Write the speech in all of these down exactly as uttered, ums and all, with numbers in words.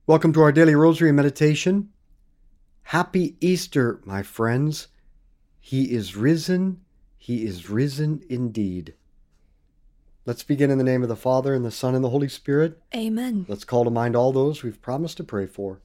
Welcome to our daily rosary meditation. Happy Easter, my friends. He is risen. He is risen indeed. Let's begin in the name of the Father, and the Son, and the Holy Spirit. Amen. Let's call to mind all those we've promised to pray for.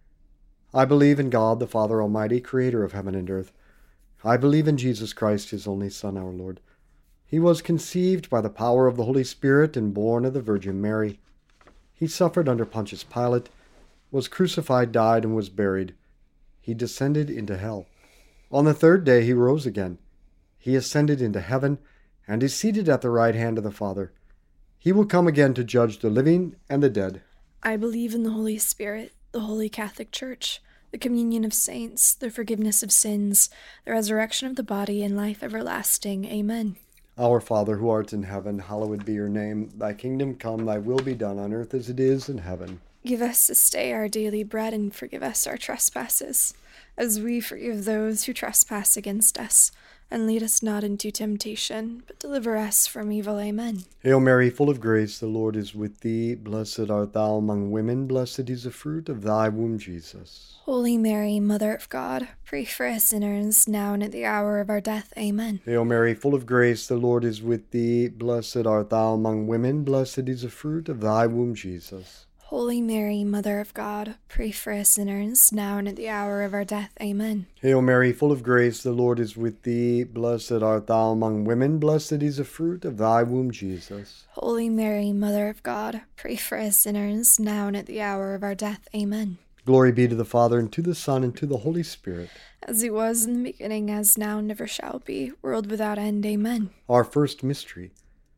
I believe in God, the Father Almighty, creator of heaven and earth. I believe in Jesus Christ, his only Son, our Lord. He was conceived by the power of the Holy Spirit and born of the Virgin Mary. He suffered under Pontius Pilate, was crucified, died, and was buried. He descended into hell. On the third day he rose again. He ascended into heaven, and is seated at the right hand of the Father. He will come again to judge the living and the dead. I believe in the Holy Spirit, the Holy Catholic Church, the communion of saints, the forgiveness of sins, the resurrection of the body, and life everlasting. Amen. Our Father, who art in heaven, hallowed be your name. Thy kingdom come, thy will be done on earth as it is in heaven. Give us this day our daily bread, and forgive us our trespasses, as we forgive those who trespass against us. And lead us not into temptation, but deliver us from evil. Amen. Hail Mary, full of grace, the Lord is with thee. Blessed art thou among women, blessed is the fruit of thy womb, Jesus. Holy Mary, Mother of God, pray for us sinners, now and at the hour of our death. Amen. Hail Mary, full of grace, the Lord is with thee. Blessed art thou among women, blessed is the fruit of thy womb, Jesus. Holy Mary, Mother of God, pray for us sinners, now and at the hour of our death. Amen. Hail Mary, full of grace, the Lord is with thee. Blessed art thou among women, blessed is the fruit of thy womb, Jesus. Holy Mary, Mother of God, pray for us sinners, now and at the hour of our death. Amen. Glory be to the Father, and to the Son, and to the Holy Spirit. As it was in the beginning, as now, and ever shall be, world without end. Amen. Our first mystery.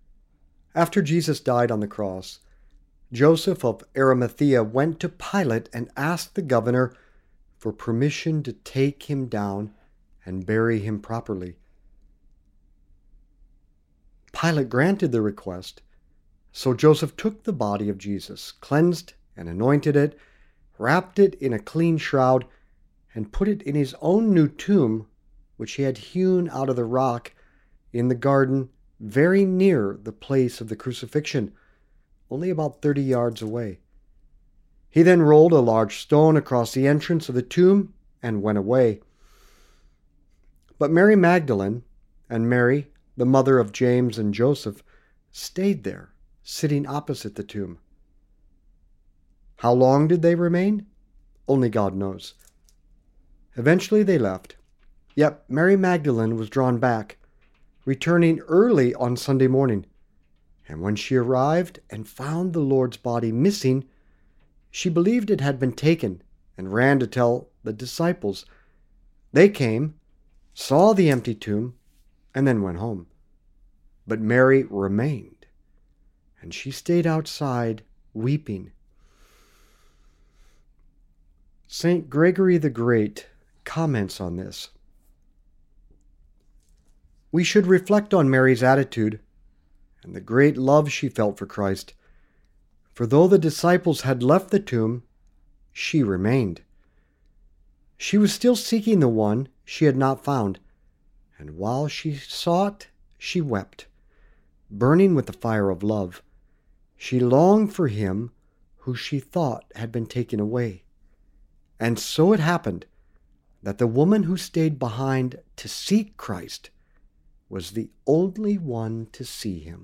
After Jesus died on the cross, Joseph of Arimathea went to Pilate and asked the governor for permission to take him down and bury him properly. Pilate granted the request, so Joseph took the body of Jesus, cleansed and anointed it, wrapped it in a clean shroud, and put it in his own new tomb, which he had hewn out of the rock in the garden very near the place of the crucifixion, only about thirty yards away. He then rolled a large stone across the entrance of the tomb and went away. But Mary Magdalene and Mary, the mother of James and Joseph, stayed there, sitting opposite the tomb. How long did they remain? Only God knows. Eventually they left. Yet Mary Magdalene was drawn back, returning early on Sunday morning. And when she arrived and found the Lord's body missing, she believed it had been taken and ran to tell the disciples. They came, saw the empty tomb, and then went home. But Mary remained, and she stayed outside weeping. Saint Gregory the Great comments on this. We should reflect on Mary's attitude and the great love she felt for Christ. For though the disciples had left the tomb, she remained. She was still seeking the one she had not found, and while she sought, she wept, burning with the fire of love. She longed for him who she thought had been taken away. And so it happened that the woman who stayed behind to seek Christ was the only one to see him.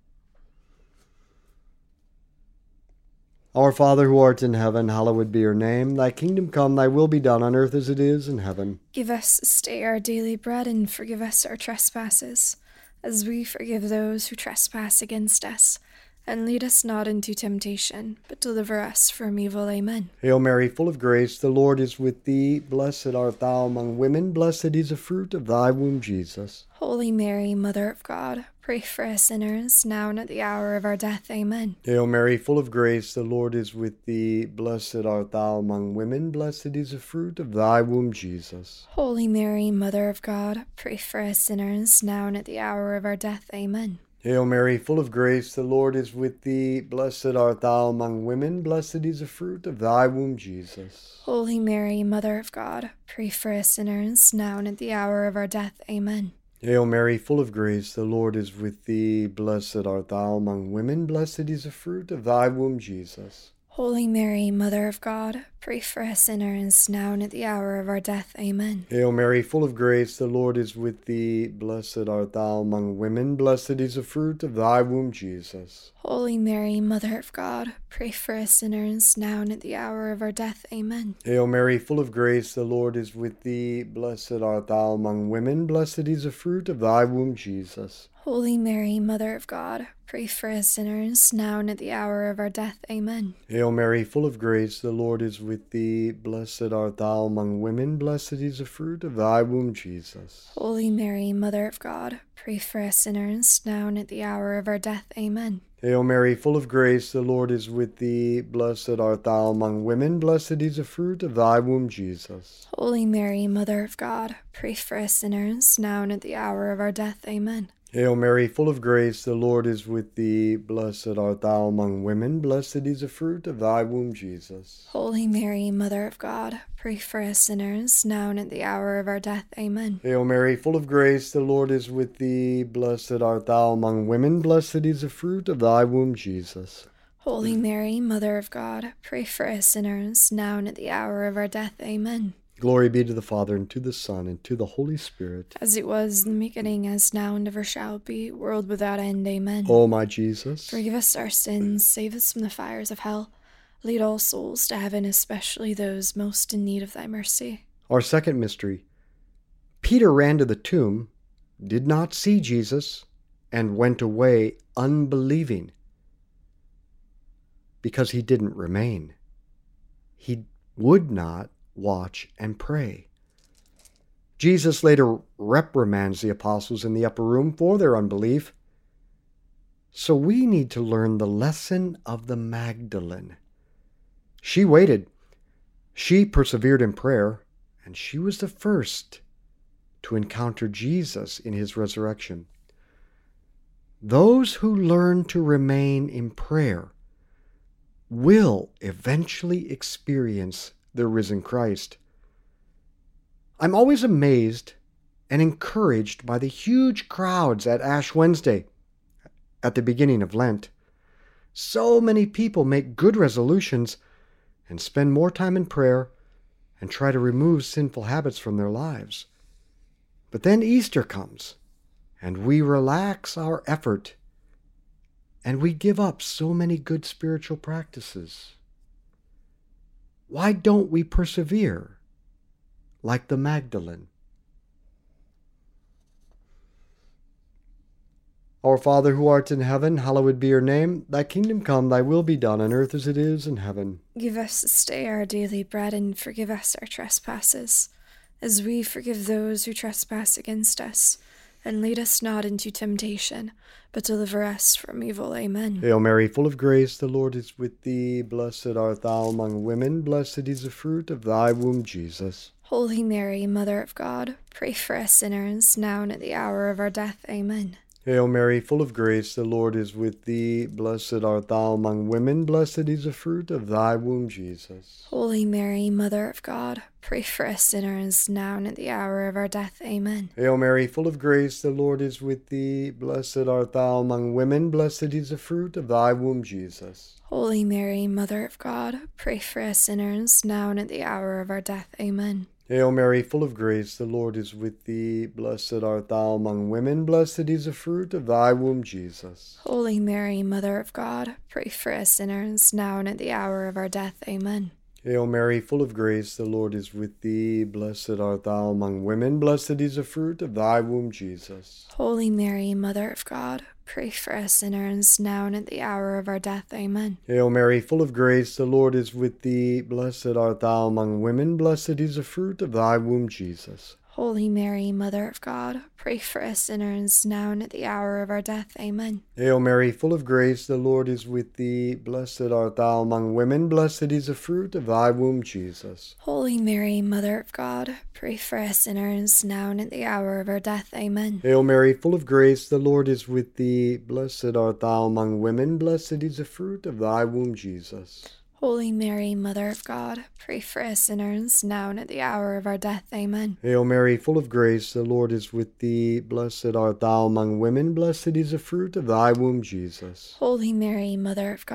Our Father, who art in heaven, hallowed be your name. Thy kingdom come, thy will be done on earth as it is in heaven. Give us this day our daily bread, and forgive us our trespasses, as we forgive those who trespass against us. And lead us not into temptation, but deliver us from evil. Amen. Hail Mary, full of grace, the Lord is with thee. Blessed art thou among women, blessed is the fruit of thy womb, Jesus. Holy Mary, Mother of God, pray for us sinners, now and at the hour of our death. Amen. Hail Mary, full of grace, the Lord is with thee. Blessed art thou among women, blessed is the fruit of thy womb, Jesus. Holy Mary, Mother of God, pray for us sinners, now and at the hour of our death. Amen. Hail Mary, full of grace, the Lord is with thee. Blessed art thou among women, blessed is the fruit of thy womb, Jesus. Holy Mary, Mother of God, pray for us sinners, now and at the hour of our death. Amen. Hail Mary, full of grace, the Lord is with thee. Blessed art thou among women, blessed is the fruit of thy womb, Jesus. Holy Mary, Mother of God, pray for us sinners, now and at the hour of our death. Amen. Hail Mary, full of grace, the Lord is with thee. Blessed art thou among women, blessed is the fruit of thy womb, Jesus. Holy Mary, Mother of God, pray for us sinners, now and at the hour of our death. Amen. Hail Mary, full of grace, the Lord is with thee. Blessed art thou among women, blessed is the fruit of thy womb, Jesus. Holy Mary, Mother of God, pray for us sinners, now and at the hour of our death. Amen. Hail Mary, full of grace, the Lord is with thee. Blessed art thou among women, blessed is the fruit of thy womb, Jesus. Holy Mary, Mother of God, pray for us sinners, now and at the hour of our death. Amen. Hail Mary, full of grace, the Lord is with thee. Blessed art thou among women, blessed is the fruit of thy womb, Jesus. Holy Mary, Mother of God, pray for us sinners, now and at the hour of our death. Amen. Hail Mary, full of grace, the Lord is with thee. Blessed art thou among women, blessed is the fruit of thy womb, Jesus. Holy Mary, Mother of God, pray for us sinners, now and at the hour of our death. Amen. Hail Mary, full of grace, the Lord is with thee. Blessed art thou among women, blessed is the fruit of thy womb, Jesus. Holy Mary, Mother of God, pray for us sinners, now and at the hour of our death. Amen. Glory be to the Father, and to the Son, and to the Holy Spirit. As it was in the beginning, as now, and ever shall be, world without end. Amen. O my Jesus, forgive us our sins, save us from the fires of hell. Lead all souls to heaven, especially those most in need of thy mercy. Our second mystery. Peter ran to the tomb, did not see Jesus, and went away unbelieving, because he didn't remain. He would not watch and pray. Jesus later reprimands the apostles in the upper room for their unbelief. So we need to learn the lesson of the Magdalene. She waited. She persevered in prayer, and she was the first to encounter Jesus in his resurrection. Those who learn to remain in prayer will eventually experience the risen Christ. I'm always amazed and encouraged by the huge crowds at Ash Wednesday at the beginning of Lent. So many people make good resolutions and spend more time in prayer and try to remove sinful habits from their lives. But then Easter comes, and we relax our effort, and we give up so many good spiritual practices. Why don't we persevere like the Magdalene? Our Father who art in heaven, hallowed be your name. Thy kingdom come, thy will be done on earth as it is in heaven. Give us this day our daily bread, and forgive us our trespasses, as we forgive those who trespass against us. And lead us not into temptation, but deliver us from evil. Amen. Hail Mary, full of grace, the Lord is with thee. Blessed art thou among women, blessed is the fruit of thy womb, Jesus. Holy Mary, Mother of God, pray for us sinners, now and at the hour of our death. Amen. Hail Mary, full of grace, the Lord is with thee. Blessed art thou among women, blessed is the fruit of thy womb, Jesus. Holy Mary, Mother of God, pray for us sinners, now and at the hour of our death. Amen. Hail Mary, full of grace, the Lord is with thee. Blessed art thou among women, blessed is the fruit of thy womb, Jesus. Holy Mary, Mother of God, pray for us sinners, now and at the hour of our death. Amen. Hail Mary, full of grace, the Lord is with thee. Blessed art thou among women, blessed is the fruit of thy womb, Jesus. Holy Mary, Mother of God, pray for us sinners, now and at the hour of our death. Amen. Hail Mary, full of grace, the Lord is with thee. Blessed art thou among women, blessed is the fruit of thy womb, Jesus. Holy Mary, Mother of God, pray for us sinners, now and at the hour of our death. Amen. Hail Mary, full of grace, the Lord is with thee. Blessed art thou among women, blessed is the fruit of thy womb, Jesus. Holy Mary, Mother of God, pray for us sinners, now and at the hour of our death. Amen. Hail Mary, full of grace, the Lord is with thee. Blessed art thou among women, blessed is the fruit of thy womb, Jesus. Holy Mary, Mother of God, pray for us sinners, now and at the hour of our death. Amen. Hail Mary, full of grace, the Lord is with thee. Blessed art thou among women, blessed is the fruit of thy womb, Jesus. Holy Mary, Mother of God, pray for us sinners, now and at the hour of our death. Amen. Hail Mary, full of grace, the Lord is with thee. Blessed art thou among women, blessed is the fruit of thy womb, Jesus. Holy Mary, Mother of God,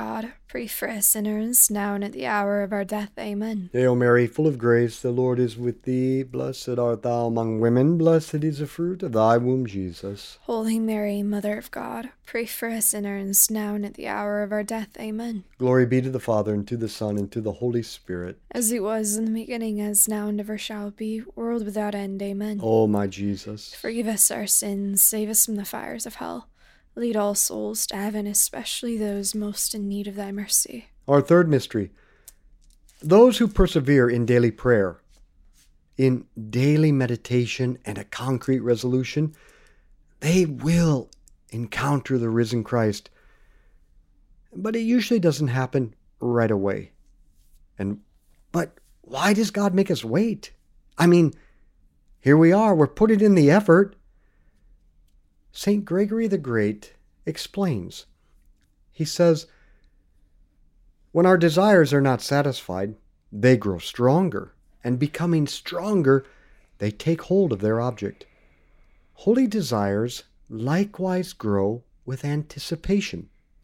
pray for us sinners, now and at the hour of our death. Amen. Hail Mary, full of grace, the Lord is with thee. Blessed art thou among women, blessed is the fruit of thy womb, Jesus. Holy Mary, Mother of God, pray for us sinners, now and at the hour of our death. Amen. Glory be to the Father, and to the Son, and to the Holy Spirit. As it was in the beginning, as now and ever shall be, world without end. Amen. O my Jesus, forgive us our sins, save us from the fires of hell. Lead all souls to heaven, especially those most in need of thy mercy. Our third mystery. Those who persevere in daily prayer, in daily meditation and a concrete resolution, they will encounter the risen Christ. But it usually doesn't happen right away. And but why does God make us wait? I mean, here we are, we're putting in the effort. Saint Gregory the Great explains. He says, when our desires are not satisfied, they grow stronger, and becoming stronger, they take hold of their object. Holy desires likewise grow with anticipation.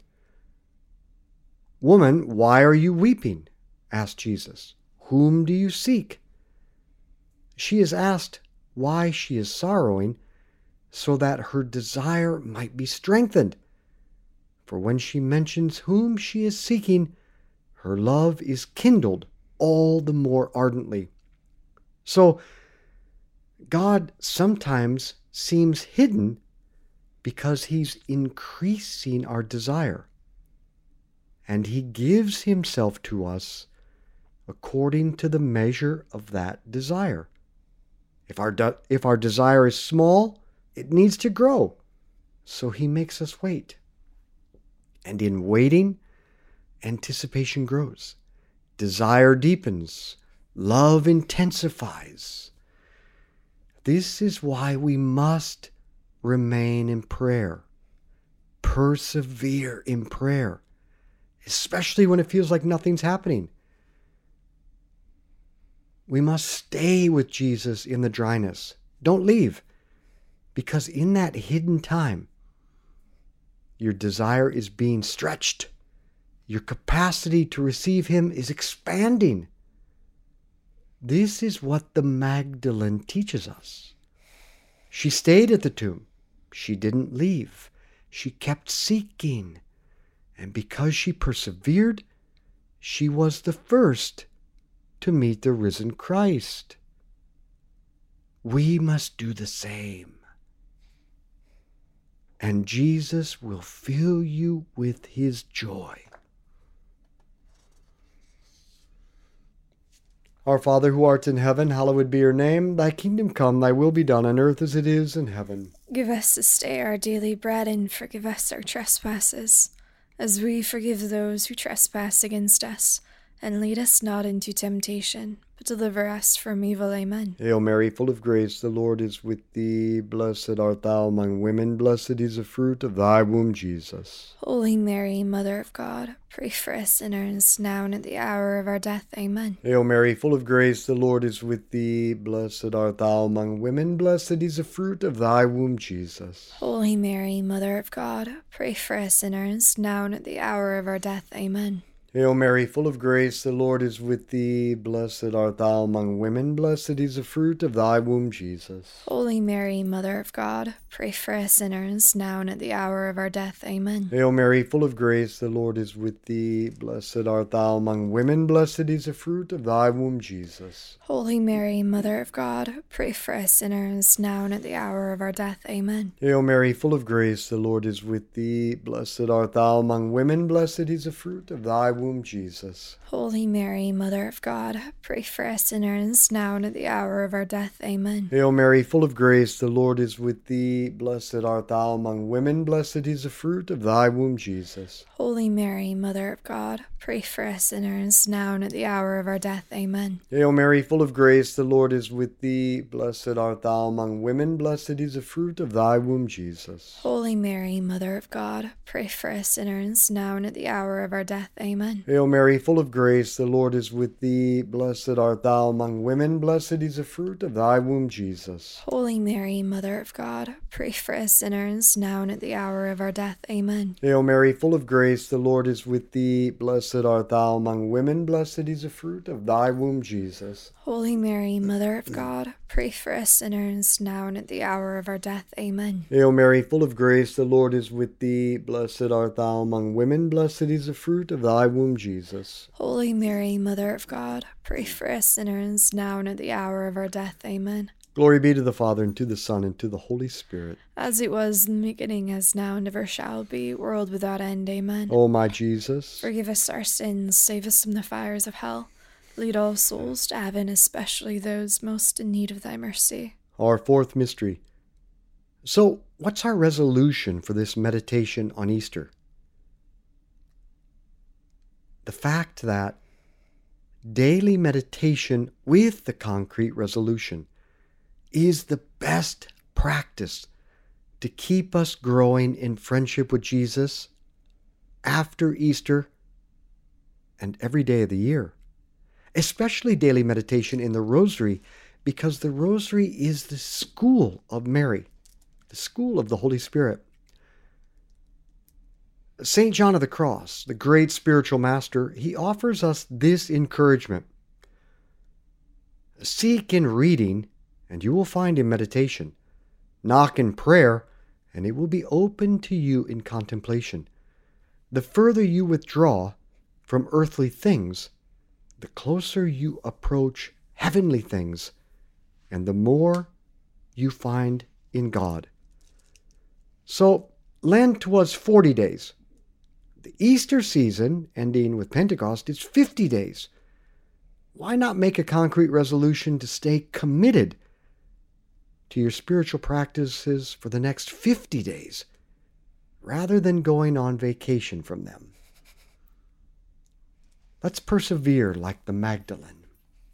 Woman, why are you weeping? Asked Jesus. Whom do you seek? She is asked why she is sorrowing, so that her desire might be strengthened. For when she mentions whom she is seeking, her love is kindled all the more ardently. So, God sometimes seems hidden because he's increasing our desire. And he gives himself to us according to the measure of that desire. If our, de- if our desire is small, it needs to grow. So he makes us wait. And in waiting, anticipation grows. Desire deepens. Love intensifies. This is why we must remain in prayer. Persevere in prayer. Especially when it feels like nothing's happening. We must stay with Jesus in the dryness. Don't leave. Because in that hidden time, your desire is being stretched. Your capacity to receive him is expanding. This is what the Magdalene teaches us. She stayed at the tomb. She didn't leave. She kept seeking. And because she persevered, she was the first to meet the risen Christ. We must do the same. And Jesus will fill you with his joy. Our Father who art in heaven, hallowed be your name. Thy kingdom come, thy will be done on earth as it is in heaven. Give us this day our daily bread, and forgive us our trespasses, as we forgive those who trespass against us. And lead us not into temptation, but deliver us from evil. Amen. Hail Mary, full of grace, the Lord is with thee. Blessed art thou among women, blessed is the fruit of thy womb, Jesus. Holy Mary, Mother of God, pray for us sinners, now and at the hour of our death. Amen. Hail Mary, full of grace, the Lord is with thee. Blessed art thou among women, blessed is the fruit of thy womb, Jesus. Holy Mary, Mother of God, pray for us sinners, now and at the hour of our death. Amen. Hail Mary, full of grace, the Lord is with thee. Blessed art thou among women, blessed is the fruit of thy womb, Jesus. Holy Mary, Mother of God, pray for us sinners, now and at the hour of our death. Amen. Hail Mary, full of grace, the Lord is with thee. Blessed art thou among women, blessed is the fruit of thy womb, Jesus. Holy Mary, Mother of God, pray for us sinners, now and at the hour of our death. Amen. Hail Mary, full of grace, the Lord is with thee. Blessed art thou among women, blessed is the fruit of thy womb, Jesus. Holy Mary, Mother of God, pray for us sinners, now and at the hour of our death. Amen. Hail Mary, full of grace, the Lord is with thee. Blessed art thou among women, blessed is the fruit of thy womb, Jesus. Holy Mary, Mother of God, pray for us sinners, now and at the hour of our death. Amen. Hail Mary, full of grace, the Lord is with thee. Blessed art thou among women, blessed is the fruit of thy womb, Jesus. Holy Mary, Mother of God, pray for us sinners, now and at the hour of our death. Amen. Amen. Hail Mary, full of grace, the Lord is with thee. Blessed art thou among women, blessed is the fruit of thy womb, Jesus. Holy Mary, Mother of God, pray for us sinners, now and at the hour of our death. Amen. Hail Mary, full of grace, the Lord is with thee. Blessed art thou among women, blessed is the fruit of thy womb, Jesus. Holy Mary, Mother of God, pray for us sinners, now and at the hour of our death. Amen. Hail Mary, full of grace, the Lord is with thee. Blessed art thou among women, blessed is the fruit of thy womb, Jesus. Holy Mary, Mother of God, pray for us sinners, now and at the hour of our death. Amen. Glory be to the Father, and to the Son, and to the Holy Spirit. As it was in the beginning, as now, and ever shall be, world without end. Amen. O my Jesus, forgive us our sins, save us from the fires of hell. Lead all souls to heaven, especially those most in need of thy mercy. Our fourth mystery. So, what's our resolution for this meditation on Easter? The fact that daily meditation with the concrete resolution is the best practice to keep us growing in friendship with Jesus after Easter and every day of the year. Especially daily meditation in the Rosary, because the Rosary is the school of Mary, the school of the Holy Spirit. Saint John of the Cross, the great spiritual master, he offers us this encouragement. Seek in reading, and you will find in meditation. Knock in prayer, and it will be open to you in contemplation. The further you withdraw from earthly things, the closer you approach heavenly things, and the more you find in God. So, Lent was forty days. The Easter season, ending with Pentecost, is fifty days. Why not make a concrete resolution to stay committed to your spiritual practices for the next fifty days, rather than going on vacation from them? Let's persevere like the Magdalene.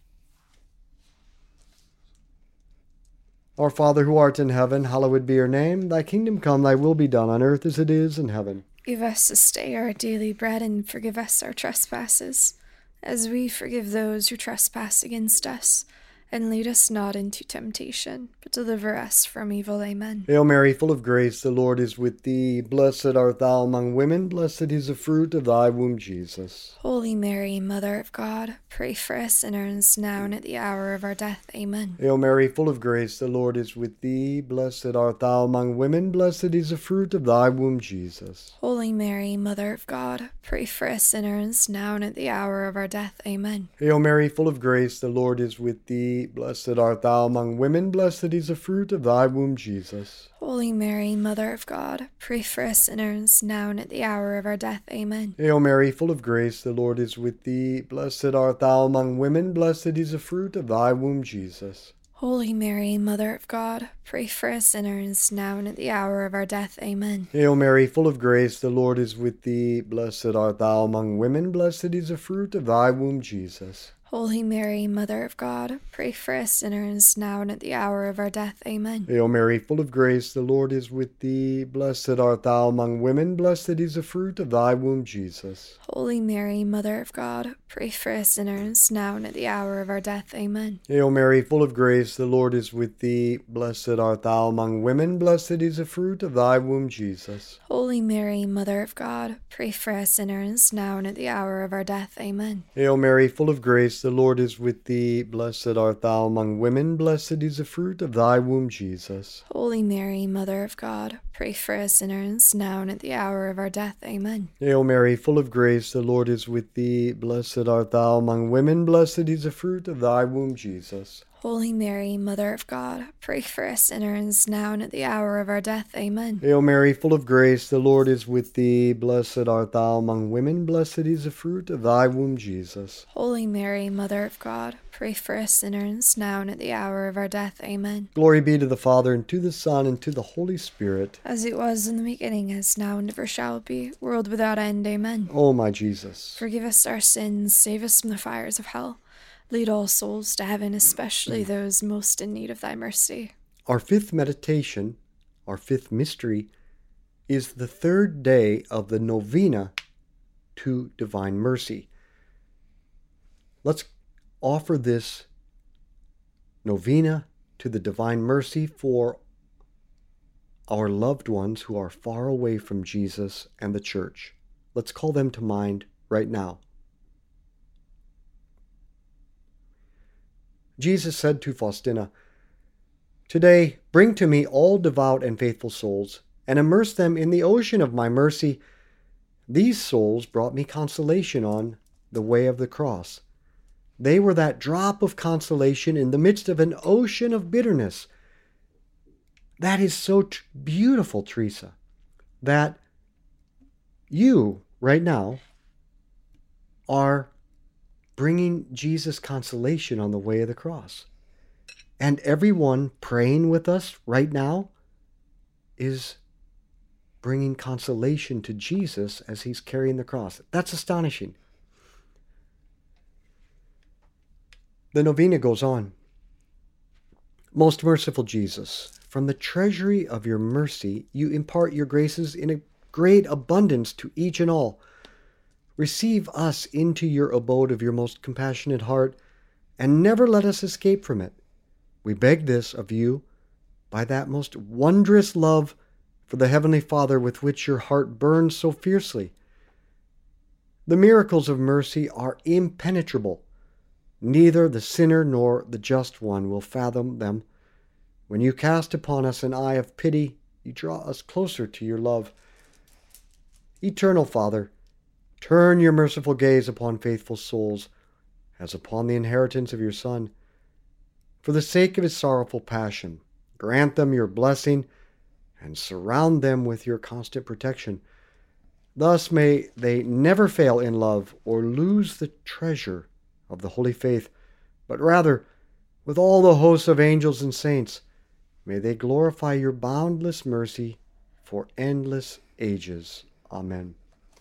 Our Father who art in heaven, hallowed be your name. Thy kingdom come, thy will be done on earth as it is in heaven. Give us this day our daily bread, and forgive us our trespasses, as we forgive those who trespass against us. And lead us not into temptation, but deliver us from evil. Amen. Hail Mary, full of grace, the Lord is with thee. Blessed art thou among women, blessed is the fruit of thy womb, Jesus. Holy Mary, Mother of God, pray for us sinners, now and at the hour of our death. Amen. Hail Mary, full of grace, the Lord is with thee. Blessed art thou among women, blessed is the fruit of thy womb, Jesus. Holy Mary, Mother of God, pray for us sinners, now and at the hour of our death. Amen. Hail Mary, full of grace, the Lord is with thee. Blessed art thou among women, blessed is the fruit of thy womb, Jesus. Holy Mary, Mother of God, pray for us sinners, now and at the hour of our death. Amen. Hail Mary, full of grace, the Lord is with thee. Blessed art thou among women, blessed is the fruit of thy womb, Jesus. Holy Mary, Mother of God, pray for us sinners, now and at the hour of our death. Amen. Hail Mary, full of grace, the Lord is with thee. Blessed art thou among women, blessed is the fruit of thy womb, Jesus. Holy Mary, Mother of God, pray for us sinners, now and at the hour of our death. Amen. Hail Mary, full of grace, the Lord is with thee. Blessed art thou among women, blessed is the fruit of thy womb, Jesus. Holy Mary, Mother of God, pray for us sinners, now and at the hour of our death. Amen. Hail Mary, full of grace, the Lord is with thee. Blessed art thou among women, blessed is the fruit of thy womb, Jesus. Holy Mary, Mother of God, pray for us sinners, now and at the hour of our death. Amen. Hail Mary, full of grace, the Lord is with thee. Blessed art thou among women, blessed is the fruit of thy womb, Jesus. Holy Mary, Mother of God, pray for us sinners, now and at the hour of our death. Amen. Hail Mary, full of grace, the Lord is with thee. Blessed art thou among women, blessed is the fruit of thy womb, Jesus. Holy Mary, Mother of God, pray for us sinners, now and at the hour of our death. Amen. Hail Mary, full of grace, the Lord is with thee. Blessed art thou among women, blessed is the fruit of thy womb, Jesus. Holy Mary, Mother of God, pray for us sinners, now and at the hour of our death. Amen. Glory be to the Father, and to the Son, and to the Holy Spirit. As it was in the beginning, as now, and ever shall be, world without end. Amen. O my Jesus, forgive us our sins, save us from the fires of hell. Lead all souls to heaven, especially those most in need of thy mercy. Our fifth meditation, our fifth mystery, is the third day of the novena to divine mercy. Let's offer this novena to the divine mercy for our loved ones who are far away from Jesus and the church. Let's call them to mind right now. Jesus said to Faustina, "Today, bring to me all devout and faithful souls, and immerse them in the ocean of my mercy. These souls brought me consolation on the way of the cross. They were that drop of consolation in the midst of an ocean of bitterness." That is so t- beautiful, Teresa, that you, right now, are bringing Jesus consolation on the way of the cross. And everyone praying with us right now is bringing consolation to Jesus as he's carrying the cross. That's astonishing. The novena goes on. Most merciful Jesus, from the treasury of your mercy, you impart your graces in a great abundance to each and all. Receive us into your abode of your most compassionate heart, and never let us escape from it. We beg this of you by that most wondrous love for the Heavenly Father with which your heart burns so fiercely. The miracles of mercy are impenetrable. Neither the sinner nor the just one will fathom them. When you cast upon us an eye of pity, you draw us closer to your love. Eternal Father, turn your merciful gaze upon faithful souls, as upon the inheritance of your Son. For the sake of his sorrowful passion, grant them your blessing, and surround them with your constant protection. Thus may they never fail in love or lose the treasure of the holy faith, but rather, with all the hosts of angels and saints, may they glorify your boundless mercy for endless ages. Amen.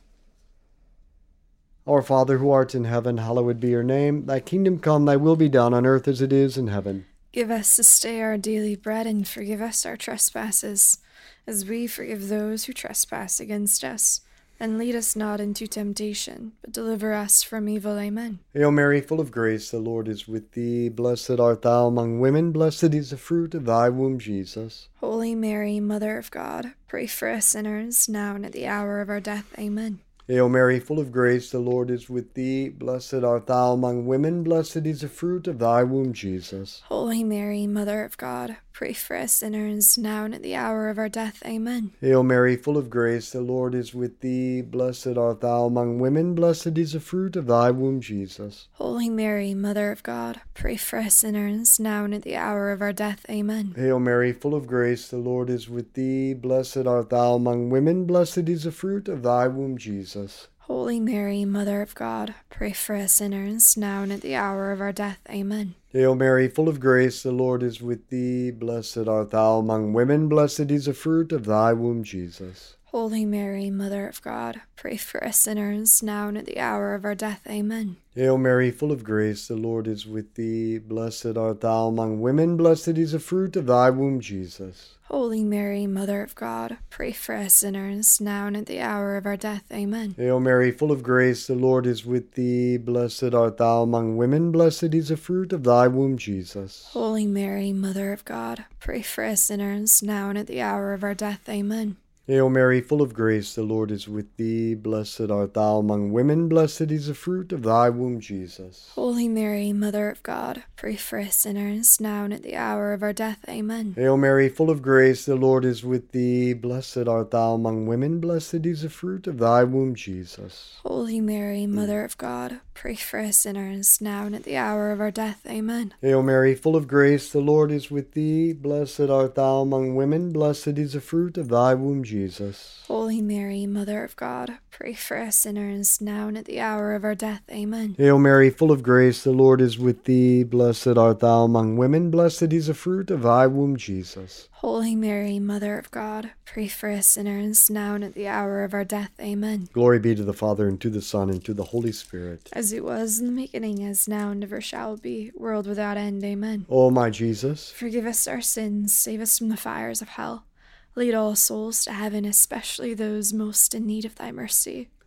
Our Father, who art in heaven, hallowed be your name. Thy kingdom come, thy will be done on earth as it is in heaven. Give us this day our daily bread, and forgive us our trespasses, as we forgive those who trespass against us. And lead us not into temptation, but deliver us from evil. Amen. Hail Mary, full of grace, the Lord is with thee. Blessed art thou among women, blessed is the fruit of thy womb, Jesus. Holy Mary, Mother of God, pray for us sinners, now and at the hour of our death. Amen. Hail Mary, full of grace, the Lord is with thee. Blessed art thou among women, blessed is the fruit of thy womb, Jesus. Holy Mary, Mother of God, pray for us sinners, now and at the hour of our death. Amen. Hail Mary, full of grace, the Lord is with thee. Blessed art thou among women, blessed is the fruit of thy womb, Jesus. Holy Mary, Mother of God, pray for us sinners, now and at the hour of our death. Amen. Hail Mary, full of grace, the Lord is with thee. Blessed art thou among women, blessed is the fruit of thy womb, Jesus. Holy Mary, Mother of God, pray for us sinners, now and at the hour of our death. Amen. Hail Mary, full of grace, the Lord is with thee. Blessed art thou among women, blessed is the fruit of thy womb, Jesus. Holy Mary, Mother of God, pray for us sinners, now and at the hour of our death. Amen. Hail Mary, full of grace, the Lord is with thee. Blessed art thou among women, blessed is the fruit of thy womb, Jesus. Holy Mary, Mother of God, pray for us sinners, now and at the hour of our death. Amen. Hail Mary, full of grace, the Lord is with thee. Blessed art thou among women, blessed is the fruit of thy womb, Jesus. Holy Mary, Mother of God, pray for us sinners, now and at the hour of our death. Amen. Hail Mary, full of grace, the Lord is with thee. Blessed art thou among women, blessed is the fruit of thy womb, Jesus. Holy Mary, Mother of God, pray for us sinners, now and at the hour of our death. Amen. Hail Mary, full of grace, the Lord is with thee. Blessed art thou among women, blessed is the fruit of thy womb, Jesus. Holy Mary, Mother of God, pray for us sinners, now and at the hour of our death. Amen. Hail Mary, full of grace, the Lord is with thee. Blessed art thou among women, blessed is the fruit of thy womb, Jesus. Jesus. Holy Mary, Mother of God, pray for us sinners, now and at the hour of our death. Amen. Hail Mary, full of grace, the Lord is with thee. Blessed art thou among women, blessed is the fruit of thy womb, Jesus. Holy Mary, Mother of God, pray for us sinners, now and at the hour of our death. Amen. Glory be to the Father, and to the Son, and to the Holy Spirit. As it was in the beginning, as now, and ever shall be, world without end. Amen. O my Jesus, forgive us our sins, save us from the fires of hell. Lead all souls to heaven, especially those most in need of thy mercy.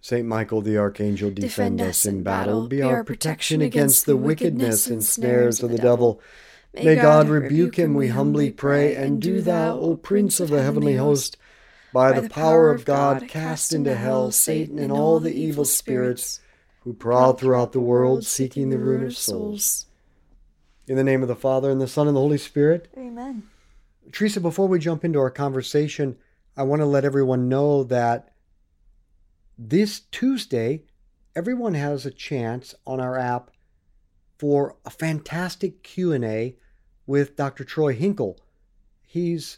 Saint Michael the Archangel, defend, defend us in battle. Be our protection against the wickedness and snares of the devil. May God rebuke him, we humbly pray. And do thou, O Prince of the heavenly host, by the power of God, cast into hell Satan and all the evil spirits who prowl throughout the world, seeking the ruin of souls. In the name of the Father, and the Son, and the Holy Spirit. Amen. Teresa, before we jump into our conversation, I want to let everyone know that this Tuesday, everyone has a chance on our app for a fantastic Q and A with Doctor Troy Hinkle. He's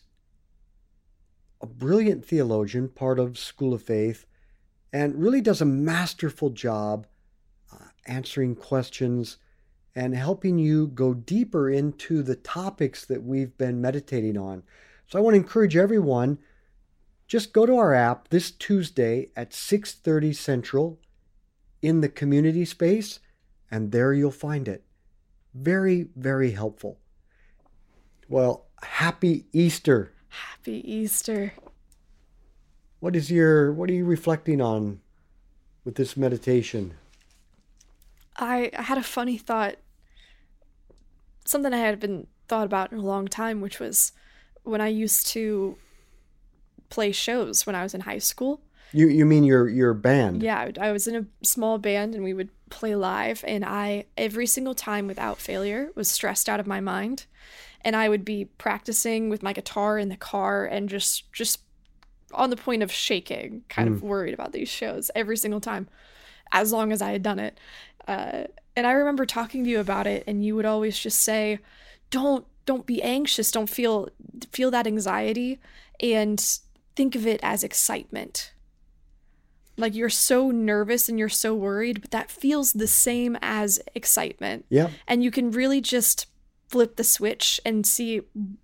a brilliant theologian, part of School of Faith, and really does a masterful job uh, answering questions and helping you go deeper into the topics that we've been meditating on. So I want to encourage everyone, just go to our app this Tuesday at six thirty Central in the community space, and there you'll find it. Very, very helpful. Well, happy Easter. Happy Easter. What is your, what are you reflecting on with this meditation? I, I had a funny thought, something I had been thought about in a long time, which was when I used to play shows when I was in high school. You you mean your your band? Yeah, I was in a small band and we would play live, and I, every single time without failure, was stressed out of my mind. And I would be practicing with my guitar in the car and just just on the point of shaking, kind mm. of worried about these shows every single time, as long as I had done it. Uh, and I remember talking to you about it, and you would always just say, don't don't be anxious, don't feel feel that anxiety, and think of it as excitement. Like, you're so nervous and you're so worried, but that feels the same as excitement. Yeah. And you can really just flip the switch and see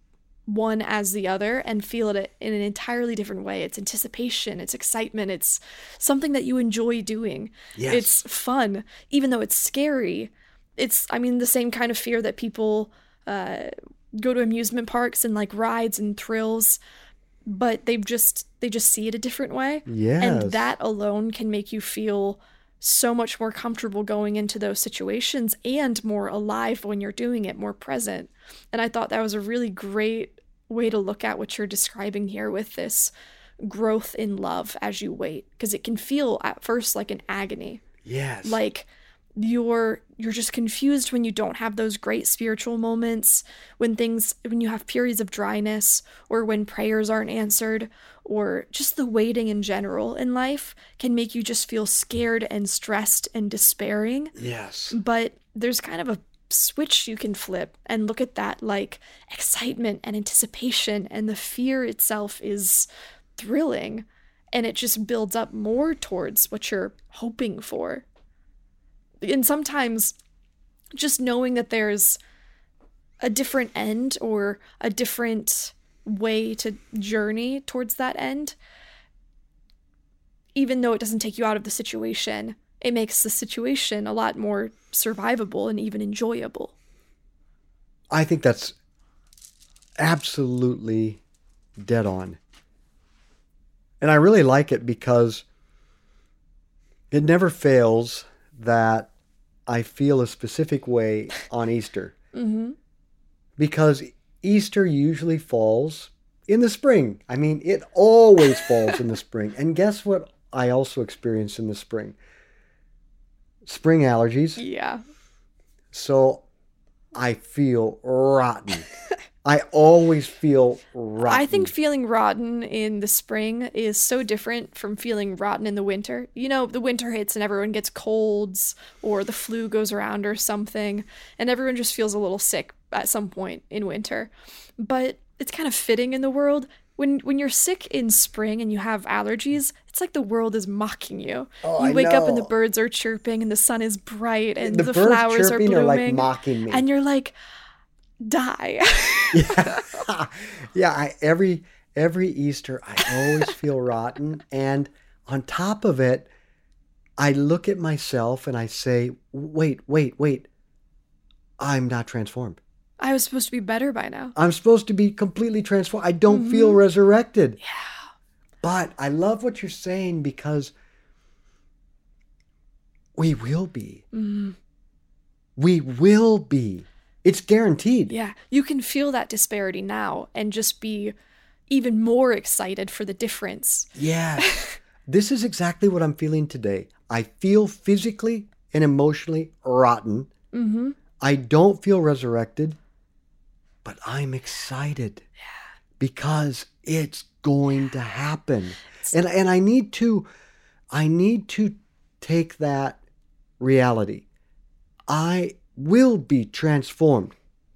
one as the other and feel it in an entirely different way. It's anticipation, it's excitement, it's something that you enjoy doing. Yes. It's fun, even though it's scary. It's, I mean, the same kind of fear that people uh, go to amusement parks and like rides and thrills, but they've just, they just see it a different way. Yes. And that alone can make you feel so much more comfortable going into those situations and more alive when you're doing it, more present. And I thought that was a really great way to look at what you're describing here with this growth in love as you wait, because it can feel at first like an agony. Yes. Like you're you're just confused when you don't have those great spiritual moments, when things when you have periods of dryness, or when prayers aren't answered, or just the waiting in general in life can make you just feel scared and stressed and despairing. Yes. But there's kind of a switch you can flip and look at that like excitement and anticipation, and the fear itself is thrilling, and it just builds up more towards what you're hoping for. And sometimes just knowing that there's a different end or a different way to journey towards that end, even though it doesn't take you out of the situation, it makes the situation a lot more survivable and even enjoyable. I think that's absolutely dead on. And I really like it because it never fails that I feel a specific way on Easter. Mm-hmm. Because Easter usually falls in the spring. I mean, it always falls in the spring. And guess what I also experience in the spring? Spring allergies. Yeah. So I feel rotten. I always feel rotten. I think feeling rotten in the spring is so different from feeling rotten in the winter. You know, the winter hits and everyone gets colds, or the flu goes around or something, and everyone just feels a little sick at some point in winter. But it's kind of fitting in the world. When when you're sick in spring and you have allergies, it's like the world is mocking you. Oh, you I wake know. up and the birds are chirping and the sun is bright and the, the birds flowers are chirping blooming. Are like mocking me. And you're like, die. yeah, yeah. I, every every Easter, I always feel rotten, and on top of it, I look at myself and I say, "Wait, wait, wait! I'm not transformed. I was supposed to be better by now. I'm supposed to be completely transformed. I don't Mm-hmm. feel resurrected." Yeah. But I love what you're saying, because we will be. Mm. We will be. It's guaranteed. Yeah, you can feel that disparity now and just be even more excited for the difference. Yeah. This is exactly what I'm feeling today. I feel physically and emotionally rotten. Mm-hmm. I don't feel resurrected, but I'm excited. Yeah. Because it's going to happen. And and I need to I need to take that reality. I will be transformed.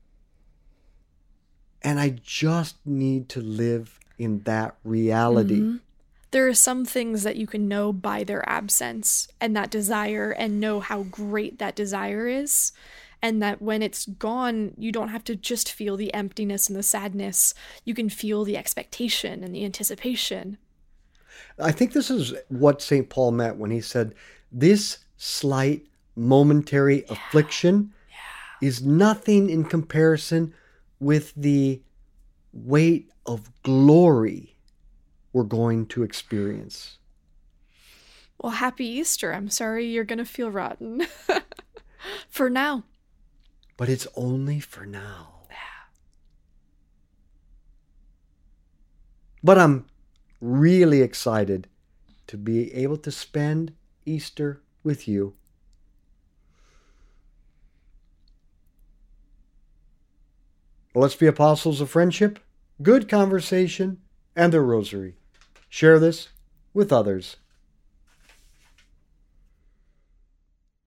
And I just need to live in that reality. Mm-hmm. There are some things that you can know by their absence and that desire, and know how great that desire is. And that when it's gone, you don't have to just feel the emptiness and the sadness. You can feel the expectation and the anticipation. I think this is what Saint Paul meant when he said, this slight momentary yeah. affliction yeah. is nothing in comparison with the weight of glory we're going to experience. Well, happy Easter. I'm sorry you're going to feel rotten. For now. But it's only for now. Yeah. But I'm really excited to be able to spend Easter with you. Let's be apostles of friendship, good conversation, and the rosary. Share this with others.